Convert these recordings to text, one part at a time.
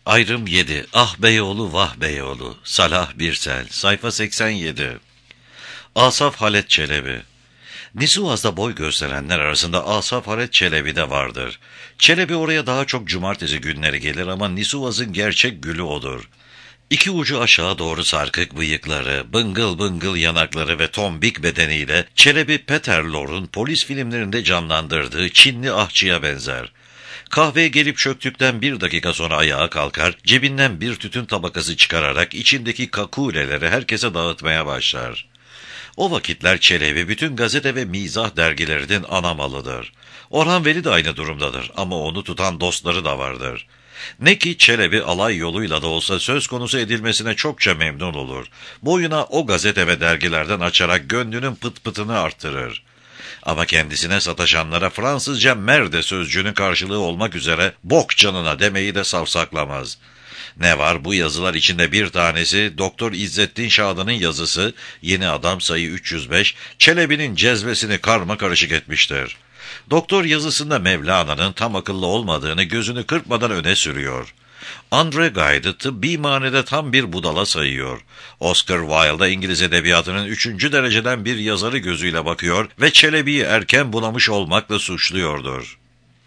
Ayrım 7. Ah Beyoğlu vah Beyoğlu. Salah Birsel. Sayfa 87. Asaf Halet Çelebi. Nisivas'ta boy gösterenler arasında Asaf Halet Çelebi de vardır. Çelebi oraya daha çok cumartesi günleri gelir ama Nisivas'ın gerçek gülü odur. İki ucu aşağı doğru sarkık bıyıkları, bıngıl bıngıl yanakları ve tombik bedeniyle Çelebi Peter Lorre'un polis filmlerinde canlandırdığı Çinli ahçıya benzer. Kahveye gelip çöktükten 1 dakika sonra ayağa kalkar, cebinden bir tütün tabakası çıkararak içindeki kakuleleri herkese dağıtmaya başlar. O vakitler Çelebi bütün gazete ve mizah dergilerinin ana malıdır. Orhan Veli de aynı durumdadır ama onu tutan dostları da vardır. Ne ki Çelebi alay yoluyla da olsa söz konusu edilmesine çokça memnun olur. Boyuna o gazete ve dergilerden açarak gönlünün pıt pıtını arttırır. Ama kendisine sataşanlara Fransızca merde sözcüğünün karşılığı olmak üzere bok canına demeyi de savsaklamaz. Ne var bu yazılar içinde bir tanesi Doktor İzzettin Şadan'ın yazısı, Yeni Adam sayı 305, Çelebi'nin cezbesini karma karışık etmiştir. Doktor yazısında Mevlana'nın tam akıllı olmadığını gözünü kırpmadan öne sürüyor. Andre Gide'ı tıbbi manada tam bir budala sayıyor. Oscar Wilde'a İngiliz edebiyatının 3. dereceden bir yazarı gözüyle bakıyor ve Çelebi'yi erken bunamış olmakla suçluyordur.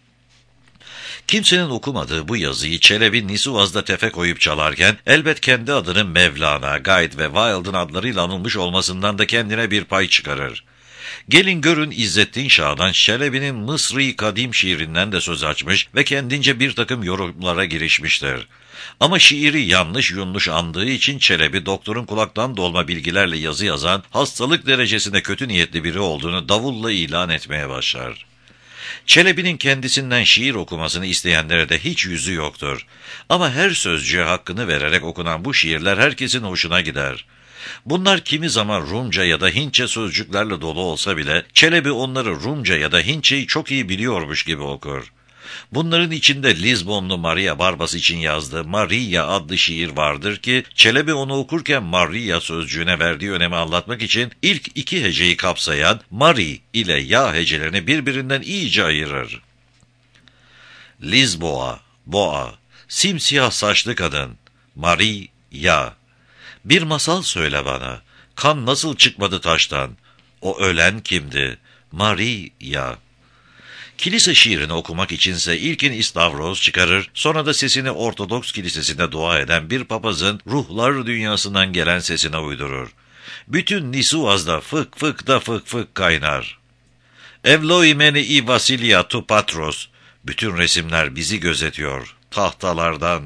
Kimsenin okumadığı bu yazıyı Çelebi Nisivas'da tefe koyup çalarken elbet kendi adının Mevlana, Gide ve Wilde'ın adlarıyla anılmış olmasından da kendine bir pay çıkarır. Gelin görün İzzettin Şah'dan Çelebi'nin Mısri Kadim şiirinden de söz açmış ve kendince bir takım yorumlara girişmiştir. Ama şiiri yanlış yunluş andığı için Çelebi doktorun kulaktan dolma bilgilerle yazı yazan hastalık derecesinde kötü niyetli biri olduğunu davulla ilan etmeye başlar. Çelebi'nin kendisinden şiir okumasını isteyenlere de hiç yüzü yoktur. Ama her sözcüğe hakkını vererek okunan bu şiirler herkesin hoşuna gider. Bunlar kimi zaman Rumca ya da Hintçe sözcüklerle dolu olsa bile Çelebi onları Rumca ya da Hintçeyi çok iyi biliyormuş gibi okur. Bunların içinde Lizbonlu Maria Barbas için yazdığı Maria adlı şiir vardır ki Çelebi onu okurken Maria sözcüğüne verdiği önemi anlatmak için ilk 2 heceyi kapsayan Mari ile Ya hecelerini birbirinden iyice ayırır. Lizboa, boğa, simsiyah saçlı kadın, Maria. Bir masal söyle bana, kan nasıl çıkmadı taştan, o ölen kimdi, Maria. Kilise şiirini okumak içinse ilkin istavroz çıkarır, sonra da sesini Ortodoks kilisesinde dua eden bir papazın ruhlar dünyasından gelen sesine uydurur. Bütün Nisivas'da fık fık da fık fık kaynar. Evloimeni i Vasilia tu patros, bütün resimler bizi gözetiyor, tahtalardan.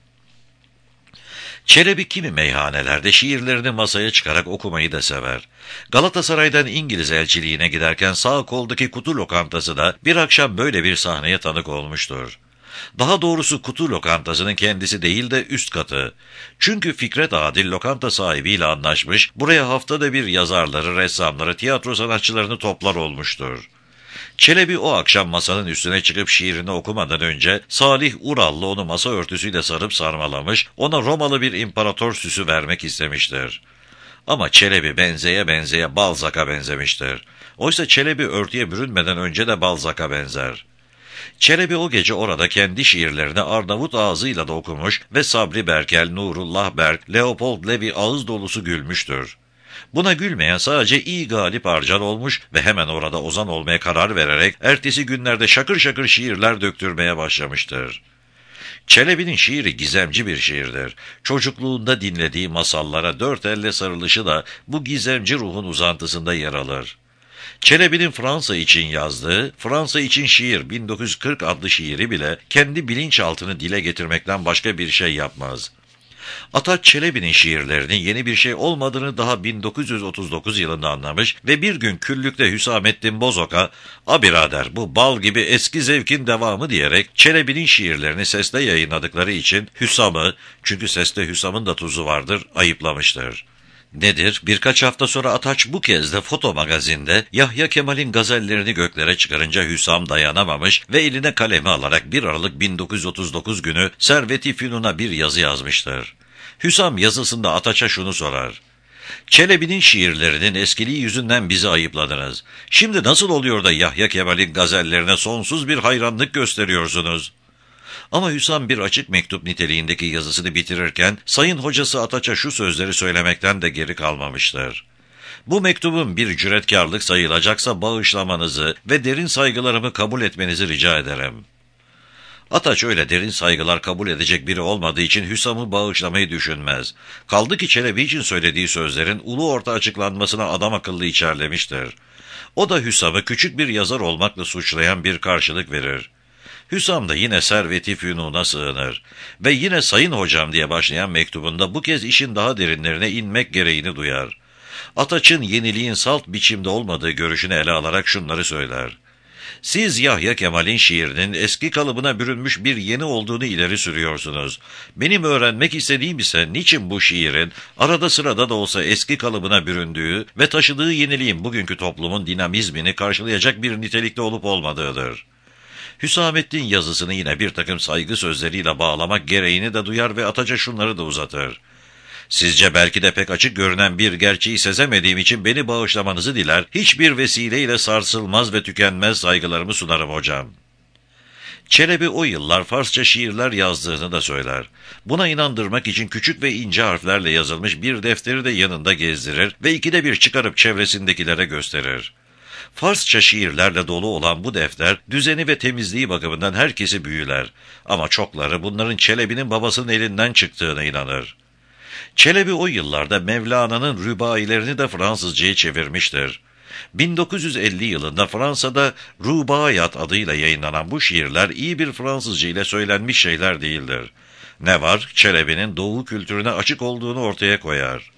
Çelebi kimi meyhanelerde şiirlerini masaya çıkarak okumayı da sever. Galatasaray'dan İngiliz elçiliğine giderken sağ koldaki kutu lokantası da bir akşam böyle bir sahneye tanık olmuştur. Daha doğrusu kutu lokantasının kendisi değil de üst katı. Çünkü Fikret Adil lokanta sahibiyle anlaşmış, buraya haftada bir yazarları, ressamları, tiyatro sanatçılarını toplar olmuştur. Çelebi o akşam masanın üstüne çıkıp şiirini okumadan önce Salih Urallı onu masa örtüsüyle sarıp sarmalamış, ona Romalı bir imparator süsü vermek istemiştir. Ama Çelebi benzeye benzeye Balzac'a benzemiştir. Oysa Çelebi örtüye bürünmeden önce de Balzac'a benzer. Çelebi o gece orada kendi şiirlerini Arnavut ağzıyla da okumuş ve Sabri Berkel, Nurullah Berk, Leopold Levi ağız dolusu gülmüştür. Buna gülmeyen sadece iyi Galip Arcan olmuş ve hemen orada ozan olmaya karar vererek ertesi günlerde şakır şakır şiirler döktürmeye başlamıştır. Çelebi'nin şiiri gizemci bir şiirdir. Çocukluğunda dinlediği masallara 4 elle sarılışı da bu gizemci ruhun uzantısında yer alır. Çelebi'nin Fransa için yazdığı Fransa için şiir 1940 adlı şiiri bile kendi bilinçaltını dile getirmekten başka bir şey yapmaz. Ataç Çelebi'nin şiirlerinin yeni bir şey olmadığını daha 1939 yılında anlamış ve bir gün küllükte Hüsamettin Bozok'a "A birader, bu bal gibi eski zevkin devamı" diyerek Çelebi'nin şiirlerini sesle yayınladıkları için Hüsam'ı, çünkü seste Hüsam'ın da tuzu vardır, ayıplamıştır. Nedir? Birkaç hafta sonra Ataç bu kez de Foto magazinde Yahya Kemal'in gazellerini göklere çıkarınca Hüsam dayanamamış ve eline kalemi alarak 1 Aralık 1939 günü Servet-i Fünun'a bir yazı yazmıştır. Hüsam yazısında Ataç'a şunu sorar: "Çelebi'nin şiirlerinin eskiliği yüzünden bizi ayıpladınız. Şimdi nasıl oluyor da Yahya Kemal'in gazellerine sonsuz bir hayranlık gösteriyorsunuz?" Ama Hüsam bir açık mektup niteliğindeki yazısını bitirirken sayın hocası Ataç'a şu sözleri söylemekten de geri kalmamıştır. Bu mektubun bir cüretkarlık sayılacaksa bağışlamanızı ve derin saygılarımı kabul etmenizi rica ederim. Ataç öyle derin saygılar kabul edecek biri olmadığı için Hüsam'ı bağışlamayı düşünmez. Kaldı ki Çelebi için söylediği sözlerin ulu orta açıklanmasına adam akıllı içerlemiştir. O da Hüsam'ı küçük bir yazar olmakla suçlayan bir karşılık verir. Hüsam da yine serveti fünuna sığınır ve yine sayın hocam diye başlayan mektubunda bu kez işin daha derinlerine inmek gereğini duyar. Ataç'ın yeniliğin salt biçimde olmadığı görüşünü ele alarak şunları söyler. Siz Yahya Kemal'in şiirinin eski kalıbına bürünmüş bir yeni olduğunu ileri sürüyorsunuz. Benim öğrenmek istediğim ise niçin bu şiirin arada sırada da olsa eski kalıbına büründüğü ve taşıdığı yeniliğin bugünkü toplumun dinamizmini karşılayacak bir nitelikte olup olmadığıdır. Hüsamettin yazısını yine bir takım saygı sözleriyle bağlamak gereğini de duyar ve Ataç'a şunları da uzatır. Sizce belki de pek açık görünen bir gerçeği sezemediğim için beni bağışlamanızı diler, hiçbir vesileyle sarsılmaz ve tükenmez saygılarımı sunarım hocam. Çelebi o yıllar Farsça şiirler yazdığını da söyler. Buna inandırmak için küçük ve ince harflerle yazılmış bir defteri de yanında gezdirir ve ikide bir çıkarıp çevresindekilere gösterir. Farsça şiirlerle dolu olan bu defter, düzeni ve temizliği bakımından herkesi büyüler. Ama çokları bunların Çelebi'nin babasının elinden çıktığına inanır. Çelebi o yıllarda Mevlana'nın rübailerini de Fransızca'ya çevirmiştir. 1950 yılında Fransa'da Rubaiyat adıyla yayınlanan bu şiirler iyi bir Fransızca ile söylenmiş şeyler değildir. Ne var, Çelebi'nin doğu kültürüne açık olduğunu ortaya koyar.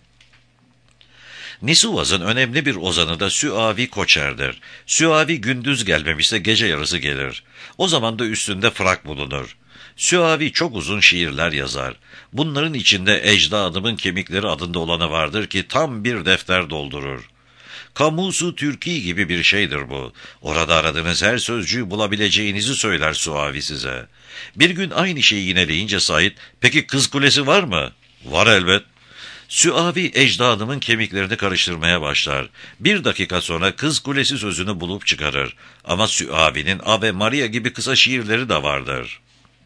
Nisuvaz'ın önemli bir ozanı da Süavi Koçer'dir. Süavi gündüz gelmemişse gece yarısı gelir. O zaman da üstünde frak bulunur. Süavi çok uzun şiirler yazar. Bunların içinde Ecdadımın Kemikleri adında olanı vardır ki tam bir defter doldurur. Kamusu Türki gibi bir şeydir bu. Orada aradığınız her sözcüğü bulabileceğinizi söyler Süavi size. Bir gün aynı şeyi yineleyince Said, "Peki Kız Kulesi var mı?" "Var elbet." Süavi ecdadımın kemiklerini karıştırmaya başlar. Bir dakika sonra Kız Kulesi sözünü bulup çıkarır. Ama Süavi'nin Ave Maria gibi kısa şiirleri de vardır.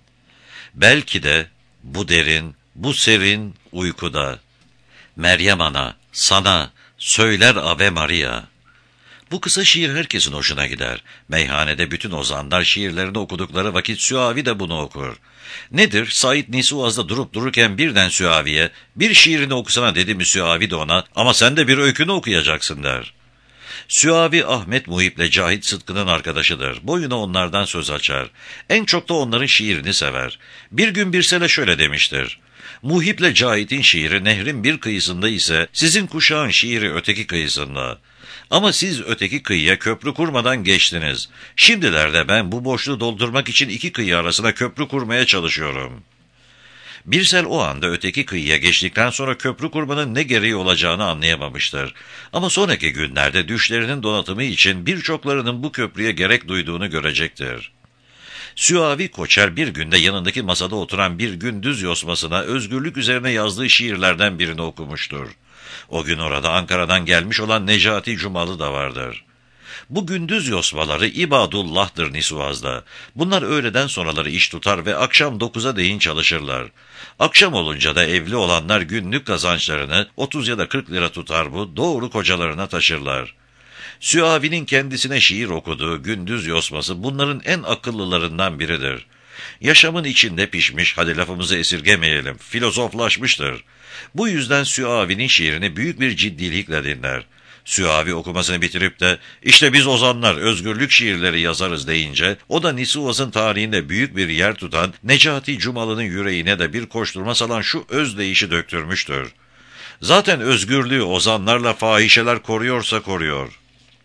Belki de bu derin, bu serin uykuda Meryem Ana sana söyler Ave Maria. Bu kısa şiir herkesin hoşuna gider. Meyhanede bütün ozanlar şiirlerini okudukları vakit Süavi de bunu okur. Nedir? Said Nisuvaz'da durup dururken birden Süavi'ye, "Bir şiirini okusana" dedi mi Süavi de ona, "Ama sen de bir öykünü okuyacaksın" der. Süavi Ahmet Muhip'le Cahit Sıtkı'nın arkadaşıdır. Boyuna onlardan söz açar. En çok da onların şiirini sever. Bir gün Birsel'e şöyle demiştir. "Muhip'le Cahit'in şiiri nehrin bir kıyısında ise sizin kuşağın şiiri öteki kıyısında. Ama siz öteki kıyıya köprü kurmadan geçtiniz. Şimdilerde ben bu boşluğu doldurmak için iki kıyı arasına köprü kurmaya çalışıyorum." Birsel o anda öteki kıyıya geçtikten sonra köprü kurmanın ne gereği olacağını anlayamamıştır. Ama sonraki günlerde düşlerinin donatımı için birçoklarının bu köprüye gerek duyduğunu görecektir. Süavi Koçer bir günde yanındaki masada oturan bir gündüz yosmasına özgürlük üzerine yazdığı şiirlerden birini okumuştur. O gün orada Ankara'dan gelmiş olan Necati Cumalı da vardır. Bu gündüz yosmaları ibadullah'tır Nisuvaz'da. Bunlar öğleden sonraları iş tutar ve akşam 9'a değin çalışırlar. Akşam olunca da evli olanlar günlük kazançlarını 30 ya da 40 lira tutar bu, doğru kocalarına taşırlar. Süavi'nin kendisine şiir okuduğu gündüz yosması bunların en akıllılarından biridir. Yaşamın içinde pişmiş, hadi lafımızı esirgemeyelim, filozoflaşmıştır. Bu yüzden Süavi'nin şiirini büyük bir ciddilikle dinler. Süavi okumasını bitirip de "İşte biz ozanlar özgürlük şiirleri yazarız" deyince o da Nisuvaz'ın tarihinde büyük bir yer tutan Necati Cumalı'nın yüreğine de bir koşturma salan şu özdeyişi döktürmüştür. Zaten özgürlüğü ozanlarla fahişeler koruyorsa koruyor.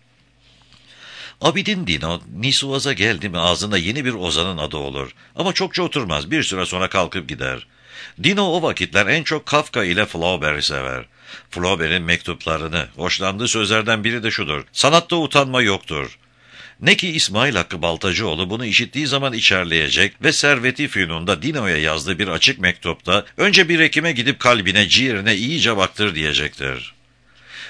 Abidin Dino, Nisuvaz'a geldi mi ağzında yeni bir ozanın adı olur. Ama çokça oturmaz, bir süre sonra kalkıp gider. Dino o vakitler en çok Kafka ile Flaubert'i sever. Flaubert'in mektuplarını, hoşlandığı sözlerden biri de şudur: "Sanatta utanma yoktur." Ne ki İsmail Hakkı Baltacıoğlu bunu işittiği zaman içerleyecek ve Servet-i Fünun'da Dino'ya yazdığı bir açık mektupta önce bir hekime gidip kalbine, ciğerine iyice baktır diyecektir.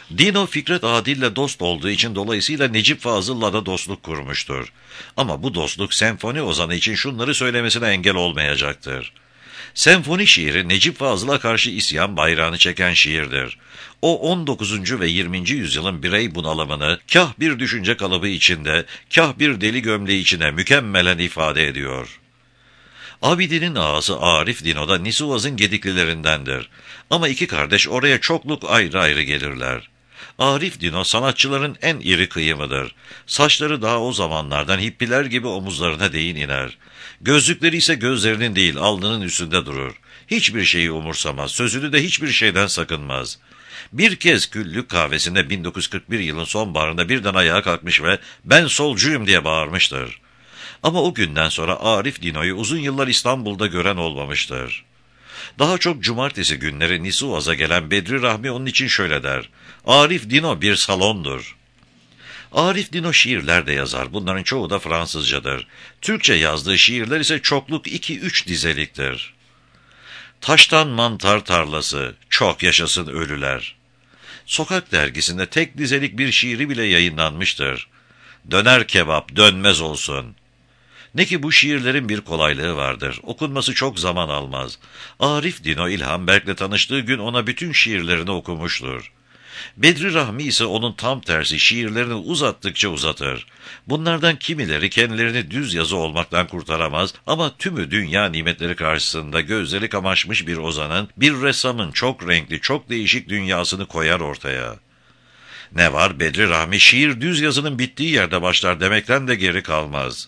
Dino Fikret Adil'le dost olduğu için dolayısıyla Necip Fazıl'la da dostluk kurmuştur. Ama bu dostluk senfoni ozanı için şunları söylemesine engel olmayacaktır. Senfoni şiiri Necip Fazıl'a karşı isyan bayrağını çeken şiirdir. O 19. ve 20. yüzyılın birey bunalımını kah bir düşünce kalıbı içinde, kah bir deli gömleği içine mükemmelen ifade ediyor. Abidin'in ağası Arif Dino da Nisuvaz'ın Gediklilerindendir. Ama iki kardeş oraya çokluk ayrı ayrı gelirler. Arif Dino sanatçıların en iri kıyımıdır. Saçları daha o zamanlardan hippiler gibi omuzlarına değin iner. Gözlükleri ise gözlerinin değil alnının üstünde durur. Hiçbir şeyi umursamaz, sözünü de hiçbir şeyden sakınmaz. Bir kez Küllük kahvesinde 1941 yılın sonbaharında birden ayağa kalkmış ve "Ben solcuyum" diye bağırmıştır. Ama o günden sonra Arif Dino'yu uzun yıllar İstanbul'da gören olmamıştır. Daha çok cumartesi günleri Nisuvaz'a gelen Bedri Rahmi onun için şöyle der: "Arif Dino bir salondur." Arif Dino şiirler de yazar. Bunların çoğu da Fransızcadır. Türkçe yazdığı şiirler ise çokluk 2-3 dizeliktir. Taştan mantar tarlası, çok yaşasın ölüler. Sokak dergisinde tek dizelik bir şiiri bile yayınlanmıştır. Döner kebap dönmez olsun. Ne ki bu şiirlerin bir kolaylığı vardır. Okunması çok zaman almaz. Arif Dino İlhan Berk'le tanıştığı gün ona bütün şiirlerini okumuştur. Bedri Rahmi ise onun tam tersi şiirlerini uzattıkça uzatır. Bunlardan kimileri kendilerini düz yazı olmaktan kurtaramaz ama tümü dünya nimetleri karşısında gözleri kamaşmış bir ozanın, bir ressamın çok renkli, çok değişik dünyasını koyar ortaya. Ne var Bedri Rahmi şiir düz yazının bittiği yerde başlar demekten de geri kalmaz.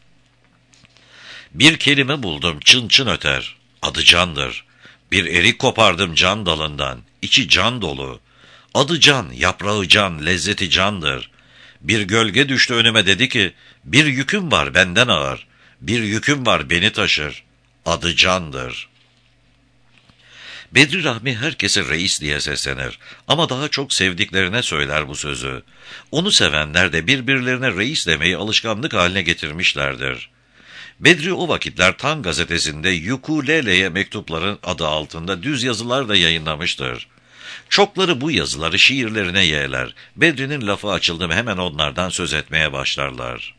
Bir kelime buldum çın çın öter, adı candır. Bir erik kopardım can dalından, içi can dolu. Adı can, yaprağı can, lezzeti candır. Bir gölge düştü önüme dedi ki, bir yüküm var benden ağır, bir yüküm var beni taşır. Adı candır. Bedri Rahmi herkese reis diye seslenir ama daha çok sevdiklerine söyler bu sözü. Onu sevenler de birbirlerine reis demeyi alışkanlık haline getirmişlerdir. Bedri o vakitler Tan gazetesinde Yukulele'ye mektupların adı altında düz yazılar da yayınlamıştır. Çokları bu yazıları şiirlerine yeğler. Bedri'nin lafı açıldı mı hemen onlardan söz etmeye başlarlar.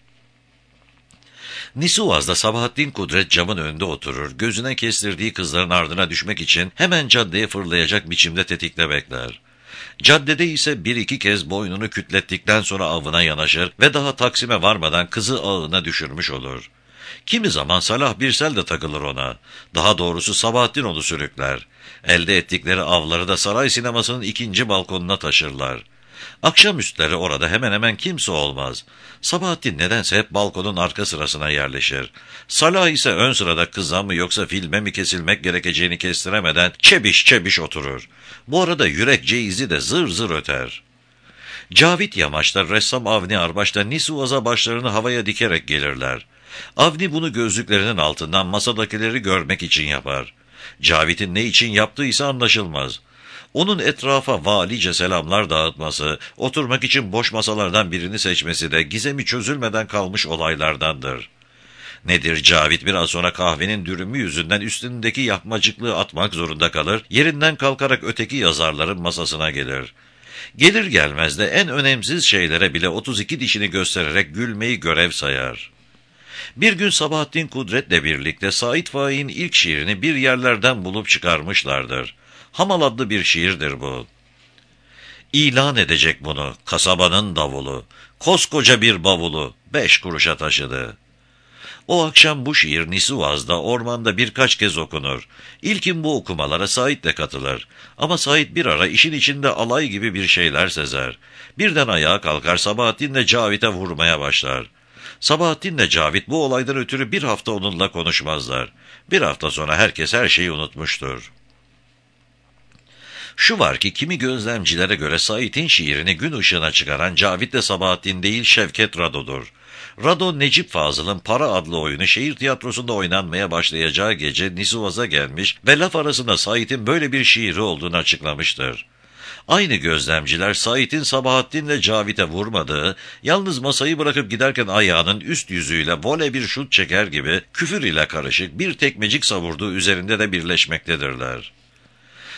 Nisuvaz'da Sabahattin Kudret camın önünde oturur, gözüne kestirdiği kızların ardına düşmek için hemen caddeye fırlayacak biçimde tetikte bekler. Caddede ise bir iki kez boynunu kütlettikten sonra avına yanaşır ve daha Taksim'e varmadan kızı ağına düşürmüş olur. Kimi zaman Salah Birsel de takılır ona. Daha doğrusu Sabahattin onu sürükler. Elde ettikleri avları da saray sinemasının ikinci balkonuna taşırlar. Akşamüstleri orada hemen hemen kimse olmaz. Sabahattin nedense hep balkonun arka sırasına yerleşir. Salah ise ön sırada kıza mı yoksa filme mi kesilmek gerekeceğini kestiremeden çebiş çebiş oturur. Bu arada yürek ceizi de zır zır öter. Cavit Yamaç'ta, ressam Avni Arbaş da Nisuvaz'a başlarını havaya dikerek gelirler. Avni bunu gözlüklerinin altından masadakileri görmek için yapar. Cavit'in ne için yaptığıysa anlaşılmaz. Onun etrafa valice selamlar dağıtması, oturmak için boş masalardan birini seçmesi de gizemi çözülmeden kalmış olaylardandır. Nedir Cavit biraz sonra kahvenin dürümü yüzünden üstündeki yapmacıklığı atmak zorunda kalır, yerinden kalkarak öteki yazarların masasına gelir. Gelir gelmez de en önemsiz şeylere bile 32 dişini göstererek gülmeyi görev sayar. Bir gün Sabahattin Kudret'le birlikte Sait Faik'in ilk şiirini bir yerlerden bulup çıkarmışlardır. Hamal adlı bir şiirdir bu. İlan edecek bunu kasabanın davulu, koskoca bir bavulu 5 kuruşa taşıdı. O akşam bu şiir Nisuvaz'da ormanda birkaç kez okunur. İlkin bu okumalara Sait de katılır. Ama Sait bir ara işin içinde alay gibi bir şeyler sezer. Birden ayağa kalkar Sabahattin'le Cavit'e vurmaya başlar. Sabahattin'le Cavit bu olaydan ötürü bir hafta onunla konuşmazlar. Bir hafta sonra herkes her şeyi unutmuştur. Şu var ki kimi gözlemcilere göre Sait'in şiirini gün ışığına çıkaran Cavit'le Sabahattin değil Şevket Rado'dur. Rado, Necip Fazıl'ın Para adlı oyunu şehir tiyatrosunda oynanmaya başlayacağı gece Nisuvaz'a gelmiş ve laf arasında Sait'in böyle bir şiiri olduğunu açıklamıştır. Aynı gözlemciler Sait'in Sabahattin'le Cavit'e vurmadığı, yalnız masayı bırakıp giderken ayağının üst yüzüyle voley bir şut çeker gibi küfür ile karışık bir tekmecik savurduğu üzerinde de birleşmektedirler.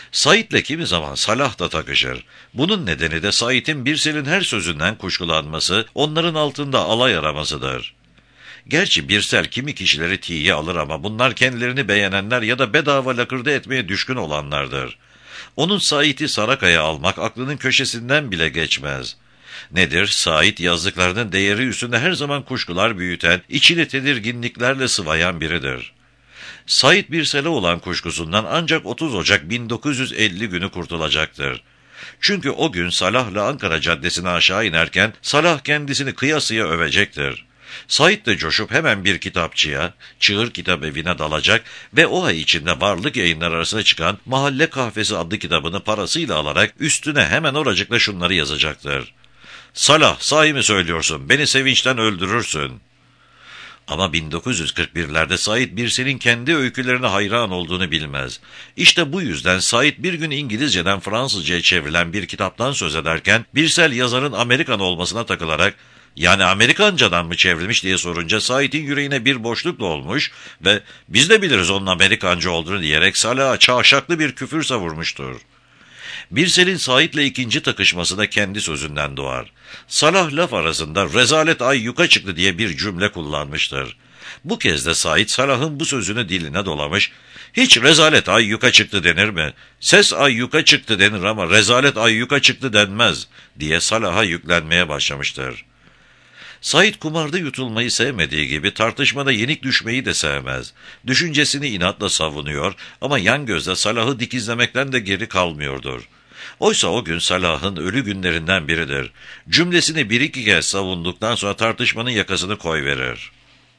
Sait'le kimi zaman Salah da takışır. Bunun nedeni de Sait'in Birsel'in her sözünden kuşkulanması, onların altında alay aramasıdır. Gerçi Birsel kimi kişileri tiye alır ama bunlar kendilerini beğenenler ya da bedava lakırdı etmeye düşkün olanlardır. Onun Sait'i Sarakaya almak aklının köşesinden bile geçmez. Nedir? Sait yazdıklarının değeri üstünde her zaman kuşkular büyüten, içini tedirginliklerle sıvayan biridir. Sait Birsel'e olan kuşkusundan ancak 30 Ocak 1950 günü kurtulacaktır. Çünkü o gün Salah'la Ankara Caddesi'ne aşağı inerken Salah kendisini kıyasıya övecektir. Sait de coşup hemen bir kitapçıya, Çığır Kitap Evi'ne dalacak ve o ay içinde Varlık Yayınları arasına çıkan Mahalle Kahvesi adlı kitabını parasıyla alarak üstüne hemen oracıkla şunları yazacaktır. Salah, sahi mi söylüyorsun? Beni sevinçten öldürürsün. Ama 1941'lerde Sait Birsel'in kendi öykülerine hayran olduğunu bilmez. İşte bu yüzden Sait bir gün İngilizceden Fransızca'ya çevrilen bir kitaptan söz ederken Birsel yazarın Amerikan olmasına takılarak "Yani Amerikancadan mı çevrilmiş?" diye sorunca Sait'in yüreğine bir boşluk olmuş ve "Biz de biliriz onun Amerikanca olduğunu" diyerek Salah'a çaşaklı bir küfür savurmuştur. Birsel'in Sait'le ikinci takışması da kendi sözünden doğar. Salah laf arasında "rezalet ay yuka çıktı" diye bir cümle kullanmıştır. Bu kez de Sait Salah'ın bu sözünü diline dolamış, "Hiç rezalet ay yuka çıktı denir mi? Ses ay yuka çıktı denir ama rezalet ay yuka çıktı denmez" diye Salah'a yüklenmeye başlamıştır. Sait kumarda yutulmayı sevmediği gibi tartışmada yenik düşmeyi de sevmez. Düşüncesini inatla savunuyor ama yan gözle Salah'ı dikizlemekten de geri kalmıyordur. Oysa o gün Salah'ın ölü günlerinden biridir. Cümlesini bir iki kez savunduktan sonra tartışmanın yakasını koyverir.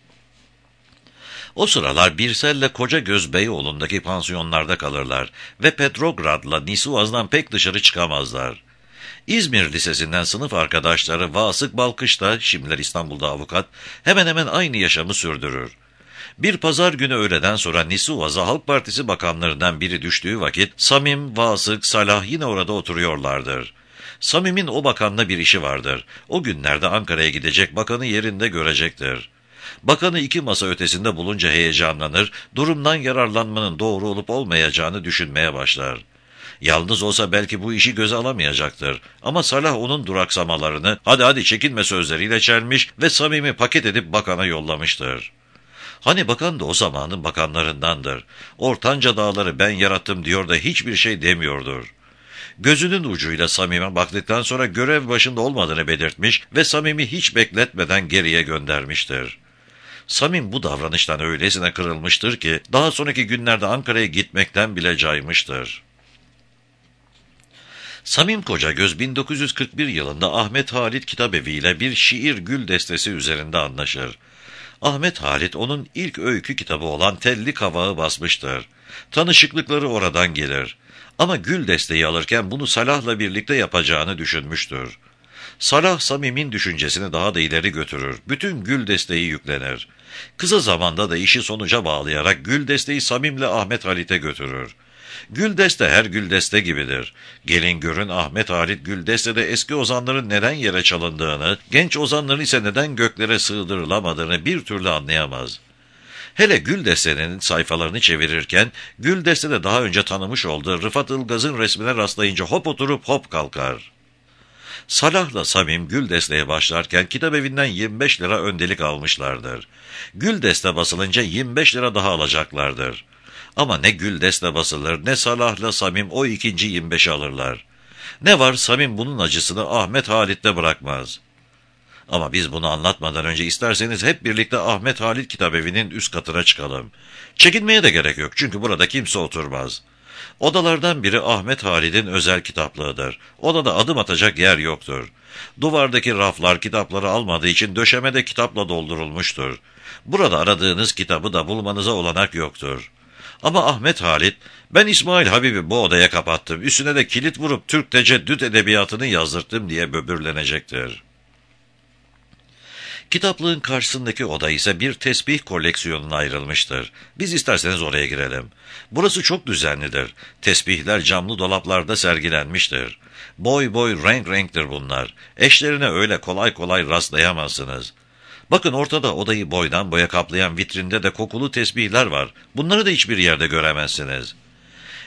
O sıralar Birsel'le Kocagöz Beyoğlu'ndaki pansiyonlarda kalırlar ve Petrograd'la Nisuaz'dan pek dışarı çıkamazlar. İzmir Lisesi'nden sınıf arkadaşları Vasık Balkış da, şimdiler İstanbul'da avukat, hemen hemen aynı yaşamı sürdürür. Bir pazar günü öğleden sonra Nisuaz'a Halk Partisi bakanlarından biri düştüğü vakit Samim, Vasık, Salah yine orada oturuyorlardır. Samim'in o bakanla bir işi vardır. O günlerde Ankara'ya gidecek, bakanı yerinde görecektir. Bakanı iki masa ötesinde bulunca heyecanlanır, durumdan yararlanmanın doğru olup olmayacağını düşünmeye başlar. Yalnız olsa belki bu işi göze alamayacaktır. Ama Salah onun duraksamalarını "hadi hadi çekinme" sözleriyle çelmiş ve Samim'i paket edip bakana yollamıştır. Hani bakan da o zamanın bakanlarındandır. Ortanca dağları ben yarattım diyor da hiçbir şey demiyordur. Gözünün ucuyla Samim'e baktıktan sonra görev başında olmadığını belirtmiş ve Samim'i hiç bekletmeden geriye göndermiştir. Samim bu davranıştan öylesine kırılmıştır ki daha sonraki günlerde Ankara'ya gitmekten bile caymıştır. Samim Kocagöz 1941 yılında Ahmet Halit Kitabevi ile bir şiir gül destesi üzerinde anlaşır. Ahmet Halit onun ilk öykü kitabı olan Telli Kavağı basmıştır. Tanışıklıkları oradan gelir. Ama gül desteği alırken bunu Salah'la birlikte yapacağını düşünmüştür. Salah Samim'in düşüncesini daha da ileri götürür. Bütün gül desteği yüklenir. Kısa zamanda da işi sonuca bağlayarak gül desteği Samim'le Ahmet Halit'e götürür. Güldeste her Güldeste gibidir. Gelin görün Ahmet Halit Güldeste'de eski ozanların neden yere çalındığını, genç ozanların ise neden göklere sığdırılamadığını bir türlü anlayamaz. Hele Güldeste'nin sayfalarını çevirirken, Güldeste'de daha önce tanımış olduğu Rıfat Ilgaz'ın resmine rastlayınca hop oturup hop kalkar. Salah'la Samim Güldeste'ye başlarken kitabevinden 25 lira öndelik almışlardır. Güldeste basılınca 25 lira daha alacaklardır. Ama ne Güldeste basılır ne Salah'la Samim o ikinci 25'i alırlar. Ne var, Samim bunun acısını Ahmet Halit'te bırakmaz. Ama biz bunu anlatmadan önce isterseniz hep birlikte Ahmet Halit Kitabevi'nin üst katına çıkalım. Çekinmeye de gerek yok çünkü burada kimse oturmaz. Odalardan biri Ahmet Halit'in özel kitaplığıdır. Odada adım atacak yer yoktur. Duvardaki raflar kitapları almadığı için döşemede kitapla doldurulmuştur. Burada aradığınız kitabı da bulmanıza olanak yoktur. Ama Ahmet Halit, "Ben İsmail Habib'i bu odaya kapattım, üstüne de kilit vurup Türk teceddüt edebiyatını yazdırttım" diye böbürlenecektir. Kitaplığın karşısındaki oda ise bir tesbih koleksiyonuna ayrılmıştır. Biz isterseniz oraya girelim. Burası çok düzenlidir. Tesbihler camlı dolaplarda sergilenmiştir. Boy boy renk renktir bunlar. Eşlerine öyle kolay kolay rastlayamazsınız. Bakın ortada odayı boydan boya kaplayan vitrinde de kokulu tesbihler var. Bunları da hiçbir yerde göremezsiniz.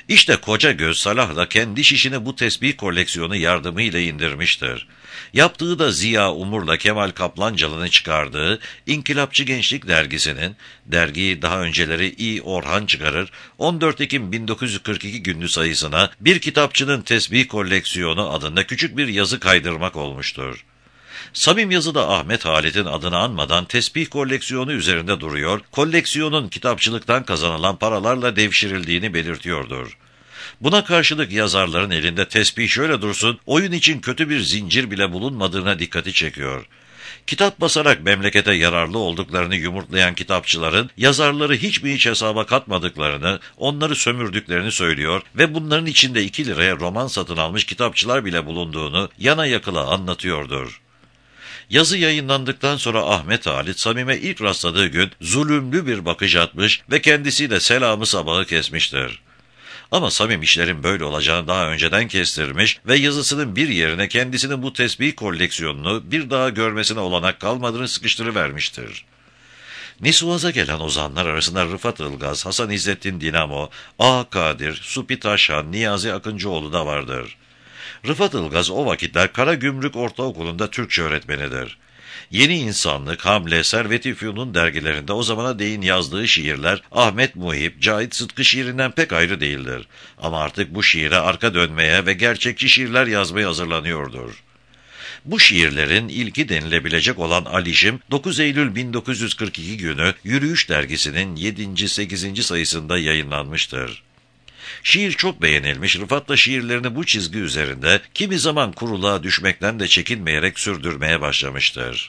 İşte koca göz Salah da kendi şişini bu tesbih koleksiyonu yardımıyla indirmiştir. Yaptığı da Ziya Umur'la Kemal Kaplancalı'nın çıkardığı İnkılapçı Gençlik dergisinin, dergiyi daha önceleri İ. Orhan çıkarır, 14 Ekim 1942 günlü sayısına bir kitapçının tesbih koleksiyonu adında küçük bir yazı kaydırmak olmuştur. Samim yazıda Ahmet Halit'in adını anmadan tesbih koleksiyonu üzerinde duruyor, koleksiyonun kitapçılıktan kazanılan paralarla devşirildiğini belirtiyordur. Buna karşılık yazarların elinde tesbih şöyle dursun, oyun için kötü bir zincir bile bulunmadığına dikkati çekiyor. Kitap basarak memlekete yararlı olduklarını yumurtlayan kitapçıların yazarları hiç mi hiç hesaba katmadıklarını, onları sömürdüklerini söylüyor ve bunların içinde 2 liraya roman satın almış kitapçılar bile bulunduğunu yana yakıla anlatıyordur. Yazı yayınlandıktan sonra Ahmet Halit, Samim'e ilk rastladığı gün zulümlü bir bakış atmış ve kendisiyle selamı sabahı kesmiştir. Ama Samim işlerin böyle olacağını daha önceden kestirmiş ve yazısının bir yerine kendisinin bu tesbih koleksiyonunu bir daha görmesine olanak kalmadığını sıkıştırıvermiştir. Nisuaz'a gelen ozanlar arasında Rıfat Ilgaz, Hasan İzzettin Dinamo, A. Kadir, Supi Taşhan, Niyazi Akıncıoğlu da vardır. Rıfat Ilgaz o vakitler Karagümrük Ortaokulu'nda Türkçe öğretmenidir. Yeni İnsanlık, Hamle, Servet-i Fünun dergilerinde o zamana değin yazdığı şiirler Ahmet Muhip, Cahit Sıtkı şiirinden pek ayrı değildir. Ama artık bu şiire arka dönmeye ve gerçekçi şiirler yazmaya hazırlanıyordur. Bu şiirlerin ilki denilebilecek olan Alişim, 9 Eylül 1942 günü Yürüyüş dergisinin 7. 8. sayısında yayınlanmıştır. Şiir çok beğenilmiş, Rıfat da şiirlerini bu çizgi üzerinde kimi zaman kuruluğa düşmekten de çekinmeyerek sürdürmeye başlamıştır.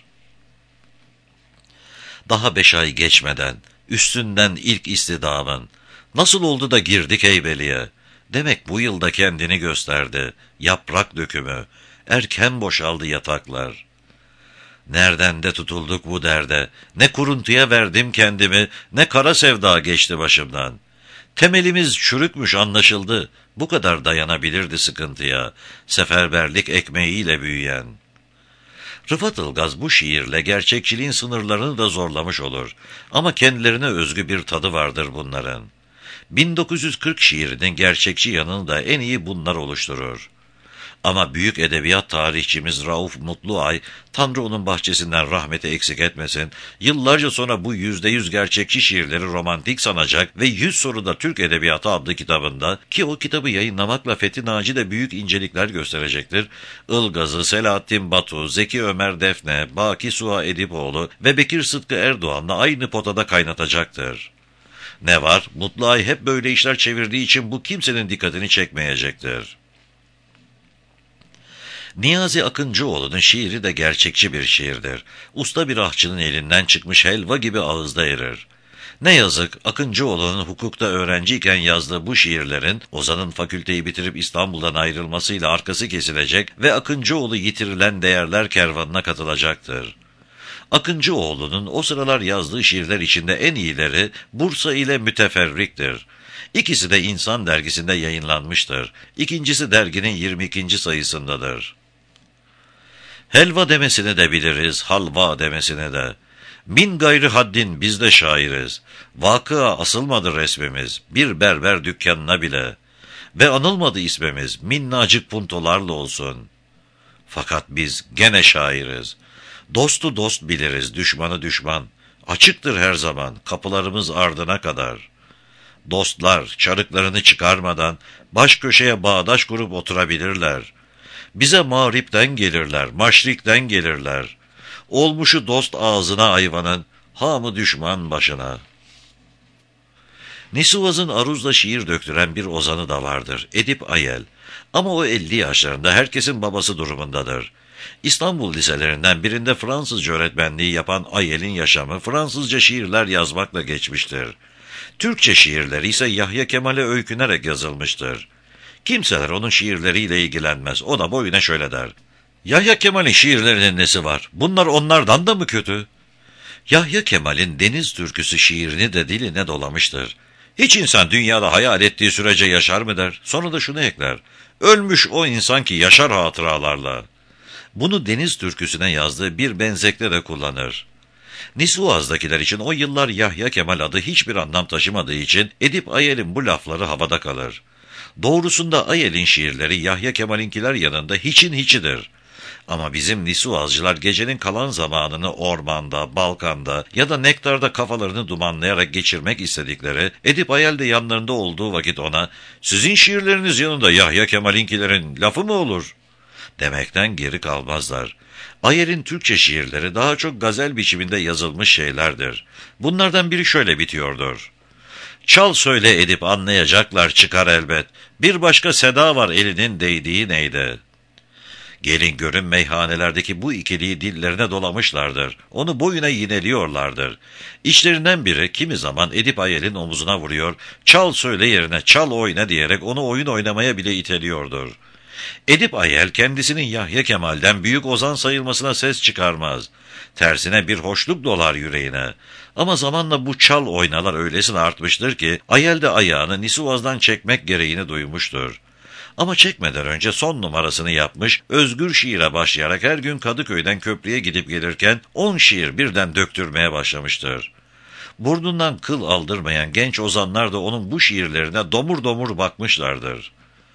Daha 5 ay geçmeden, üstünden ilk istidamın, nasıl oldu da girdik Heybeli'ye? Demek bu yılda kendini gösterdi, yaprak dökümü, erken boşaldı yataklar. Nereden de tutulduk bu derde, ne kuruntuya verdim kendimi, ne kara sevda geçti başımdan. Temelimiz çürükmüş anlaşıldı, bu kadar dayanabilirdi sıkıntıya, seferberlik ekmeğiyle büyüyen. Rıfat Ilgaz bu şiirle gerçekçiliğin sınırlarını da zorlamış olur. Ama kendilerine özgü bir tadı vardır bunların. 1940 şiirinin gerçekçi yanını da en iyi bunlar oluşturur. Ama büyük edebiyat tarihçimiz Rauf Mutluay, Tanrı onun bahçesinden rahmeti eksik etmesin, yıllarca sonra bu %100 gerçekçi şiirleri romantik sanacak ve 100 soruda Türk Edebiyatı adlı kitabında, ki o kitabı yayınlamakla Fethi Naci de büyük incelikler gösterecektir, Ilgaz'ı, Selahattin Batu, Zeki Ömer Defne, Baki Suha Edipoğlu ve Bekir Sıtkı Erdoğan'la aynı potada kaynatacaktır. Ne var, Mutluay hep böyle işler çevirdiği için bu kimsenin dikkatini çekmeyecektir. Niyazi Akıncıoğlu'nun şiiri de gerçekçi bir şiirdir. Usta bir ahçının elinden çıkmış helva gibi ağızda erir. Ne yazık Akıncıoğlu'nun hukukta öğrenciyken yazdığı bu şiirlerin Ozan'ın fakülteyi bitirip İstanbul'dan ayrılmasıyla arkası kesilecek ve Akıncıoğlu yitirilen değerler kervanına katılacaktır. Akıncıoğlu'nun o sıralar yazdığı şiirler içinde en iyileri Bursa ile Müteferrik'tir. İkisi de İnsan dergisinde yayınlanmıştır. İkincisi derginin 22. sayısındadır. Helva demesini de biliriz, halva demesini de. Min gayrı haddin biz de şairiz. Vakıa asılmadı resmimiz, bir berber dükkanına bile. Ve anılmadı ismimiz, minnacık puntolarla olsun. Fakat biz gene şairiz. Dostu dost biliriz, düşmanı düşman. Açıktır her zaman, kapılarımız ardına kadar. Dostlar çarıklarını çıkarmadan baş köşeye bağdaş kurup oturabilirler. Bize mağripten gelirler, maşrikten gelirler. Olmuşu dost ağzına ayvanın, hamı düşman başına. Nisuaz'ın aruzla şiir döktüren bir ozanı da vardır, Edip Ayel. Ama o 50 yaşlarında herkesin babası durumundadır. İstanbul liselerinden birinde Fransızca öğretmenliği yapan Ayel'in yaşamı Fransızca şiirler yazmakla geçmiştir. Türkçe şiirleri ise Yahya Kemal'e öykünerek yazılmıştır. Kimseler onun şiirleriyle ilgilenmez. O da boyuna şöyle der: Yahya Kemal'in şiirlerinin nesi var? Bunlar onlardan da mı kötü? Yahya Kemal'in Deniz Türküsü şiirini de diline dolamıştır. Hiç insan dünyada hayal ettiği sürece yaşar mı der. Sonra da şunu ekler: ölmüş o insan ki yaşar hatıralarla. Bunu Deniz Türküsü'ne yazdığı bir benzekle de kullanır. Nisuaz'dakiler için o yıllar Yahya Kemal adı hiçbir anlam taşımadığı için Edip Ayel'in bu lafları havada kalır. Doğrusunda Ayel'in şiirleri Yahya Kemal'inkiler yanında hiçin hiçidir. Ama bizim Nisuazcılar gecenin kalan zamanını ormanda, Balkan'da ya da nektarda kafalarını dumanlayarak geçirmek istedikleri, Edip Ayel de yanlarında olduğu vakit ona, "Sizin şiirleriniz yanında Yahya Kemal'inkilerin lafı mı olur?" demekten geri kalmazlar. Ayel'in Türkçe şiirleri daha çok gazel biçiminde yazılmış şeylerdir. Bunlardan biri şöyle bitiyordur: "Çal söyle Edip anlayacaklar çıkar elbet, bir başka seda var elinin değdiği neyde?" Gelin görün meyhanelerdeki bu ikiliyi dillerine dolamışlardır. Onu boyuna yineliyorlardır. İçlerinden biri kimi zaman Edip Ayel'in omuzuna vuruyor, "Çal söyle yerine çal oyna" diyerek onu oyun oynamaya bile iteliyordur. Edip Ayel kendisinin Yahya Kemal'den büyük ozan sayılmasına ses çıkarmaz. Tersine bir hoşluk dolar yüreğine. Ama zamanla bu çal oynalar öylesine artmıştır ki Ayel de ayağını Nisuvaz'dan çekmek gereğini duymuştur. Ama çekmeden önce son numarasını yapmış, özgür şiire başlayarak her gün Kadıköy'den köprüye gidip gelirken 10 şiir birden döktürmeye başlamıştır. Burnundan kıl aldırmayan genç ozanlar da onun bu şiirlerine domur domur bakmışlardır.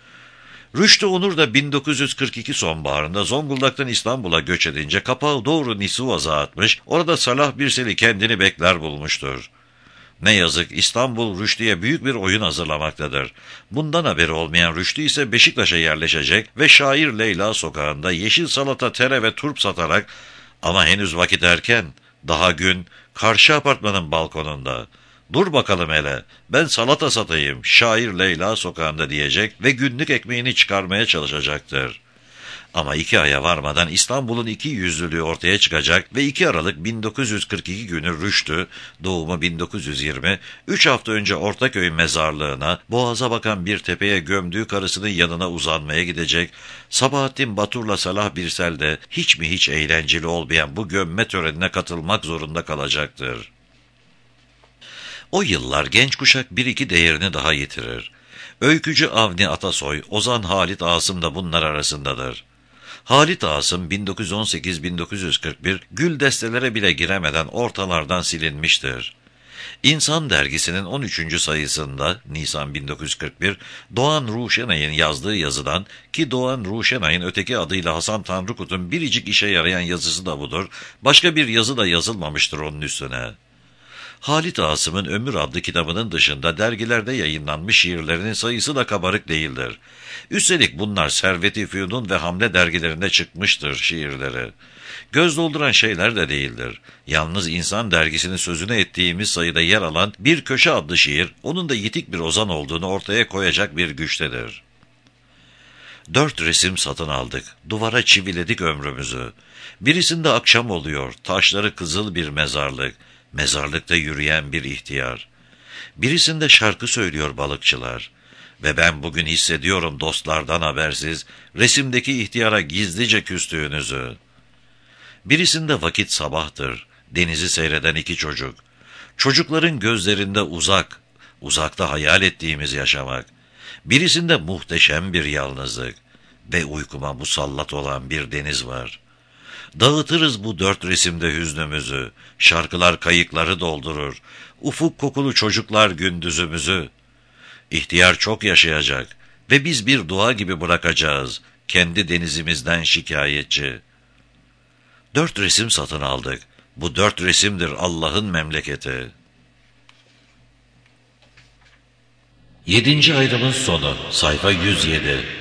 Rüştü Onur da 1942 sonbaharında Zonguldak'tan İstanbul'a göç edince kapağı doğru Nisuvaz'a atmış, orada Salah Birsel'i kendini bekler bulmuştur. Ne yazık İstanbul Rüştü'ye büyük bir oyun hazırlamaktadır. Bundan haberi olmayan Rüştü ise Beşiktaş'a yerleşecek ve Şair Leyla sokağında yeşil salata, tere ve turp satarak, ama henüz vakit erken, daha gün, karşı apartmanın balkonunda, "Dur bakalım hele, ben salata satayım Şair Leyla sokağında" diyecek ve günlük ekmeğini çıkarmaya çalışacaktır. Ama 2 aya varmadan İstanbul'un iki yüzlülüğü ortaya çıkacak ve 2 Aralık 1942 günü Rüştü, doğumu 1920, 3 hafta önce Ortaköy mezarlığına, boğaza bakan bir tepeye gömdüğü karısının yanına uzanmaya gidecek, Sabahattin Batur'la Salah Birsel de hiç mi hiç eğlenceli olmayan bu gömme törenine katılmak zorunda kalacaktır. O yıllar genç kuşak bir iki değerini daha yitirir. Öykücü Avni Atasoy, Ozan Halit Asım da bunlar arasındadır. Halit Asım 1918-1941 gül destelere bile giremeden ortalardan silinmiştir. İnsan dergisinin 13. sayısında Nisan 1941 Doğan Ruşenay'ın yazdığı yazıdan, ki Doğan Ruşenay'ın öteki adıyla Hasan Tanrıkut'un biricik işe yarayan yazısı da budur, başka bir yazı da yazılmamıştır onun üstüne. Halit Asım'ın Ömür adlı kitabının dışında dergilerde yayınlanmış şiirlerinin sayısı da kabarık değildir. Üstelik bunlar Servet-i Fünun ve Hamle dergilerinde çıkmıştır şiirleri. Göz dolduran şeyler de değildir. Yalnız İnsan dergisinin sözünü ettiğimiz sayıda yer alan Bir Köşe adlı şiir, onun da yitik bir ozan olduğunu ortaya koyacak bir güçtedir. 4 resim satın aldık, duvara çiviledik ömrümüzü. Birisinde akşam oluyor, taşları kızıl bir mezarlık, mezarlıkta yürüyen bir ihtiyar. Birisinde şarkı söylüyor balıkçılar. Ve ben bugün hissediyorum dostlardan habersiz, resimdeki ihtiyara gizlice küstüğünüzü. Birisinde vakit sabahtır, denizi seyreden 2 çocuk. Çocukların gözlerinde uzak, uzakta hayal ettiğimiz yaşamak. Birisinde muhteşem bir yalnızlık ve uykuma musallat olan bir deniz var. Dağıtırız bu 4 resimde hüznümüzü, şarkılar kayıkları doldurur, ufuk kokulu çocuklar gündüzümüzü. İhtiyar çok yaşayacak ve biz bir dua gibi bırakacağız kendi denizimizden şikayetçi. 4 resim satın aldık, bu 4 resimdir Allah'ın memleketi. 7. ayrımın sonu, sayfa 107.